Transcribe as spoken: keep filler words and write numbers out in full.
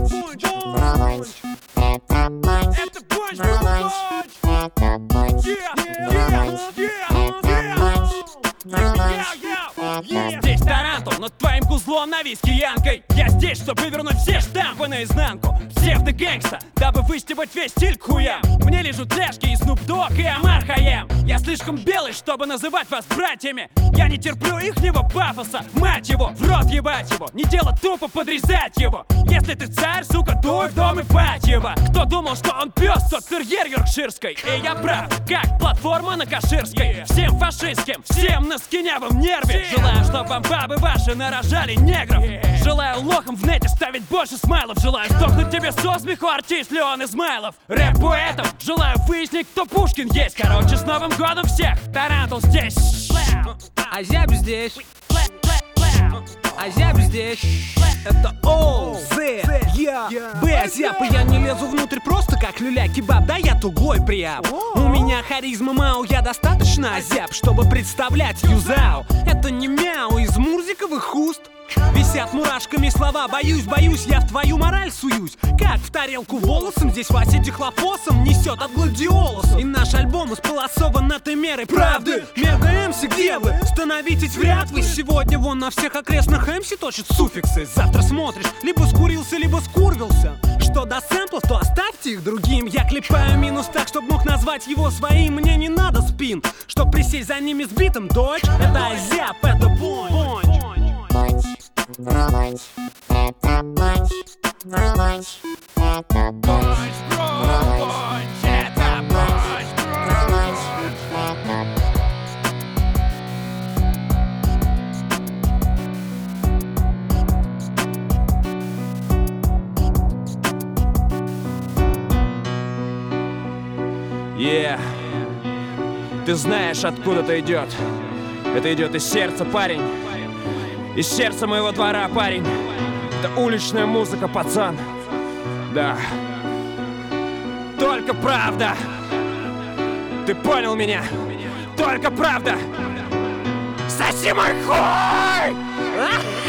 бонч, бронч. Это бонч, это бонч, бронч. Это бонч, бронч. Здесь Тарантул над твоим кузлом на виски янкой. Я здесь, чтобы вывернуть все штампы наизнанку. Псевдо-гэнгста, дабы выстебать весь стиль к хуям. Мне лежат Ляшки и Снуп Дог и Омар Хайям. Я слишком белый, чтобы называть вас братьями. Я не терплю ихнего пафоса. Мать его, в рот ебать его. Не дело тупо подрезать его. Если ты царь, сука, дуй в дом и пать его. Кто думал, что он пес, тот терьер йоркширской. И я прав, как платформа на Каширской. Всем фашистским, всем на скинявом нерве. Желаю, чтобы вам бабы ваши нарожали негров. Желаю лохам в нете ставить больше смайлов. Желаю сдохнуть тебе со смеху, артист Леон Измайлов. Рэп-поэтам желаю выяснить, кто Пушкин есть. Короче, с Новым годом всех! Тарантул здесь! А зяб здесь! А зяб здесь! Это О, З, Я, Б, зяб. И я не лезу внутрь просто как люля-кебаб. Да я тугой прияб. У меня харизма мау, я достаточно зяб, чтобы представлять юзау. Это не мяу из мурзиковых уст. Висят мурашками слова. Боюсь, боюсь, я в твою мораль суюсь. Как в тарелку волосом. Здесь Вася дихлофосом несет от гладиолуса. И наш альбом исполосован на той меры правды. Мега эмси, где вы? Становитесь в ряд вы. Сегодня вон на всех окрестных эмси точат суффиксы. Завтра смотришь, либо скурился, либо скурвился. Что до сэмплов, то оставьте их другим. Я клепаю минус так, чтоб мог назвать его своим. Мне не надо спин, чтоб присесть за ними с битом, дочь. Это зяб, это бонч. Бронч, это бонч, бронч, это бонч, бронч, это бонч, бронч, это. Yeah. Ты знаешь, откуда это идет. Это идет из сердца, парень. Из сердца моего двора, парень. Это уличная музыка, пацан. Да. Только правда. Ты понял меня? Только правда. Соси мой хуй!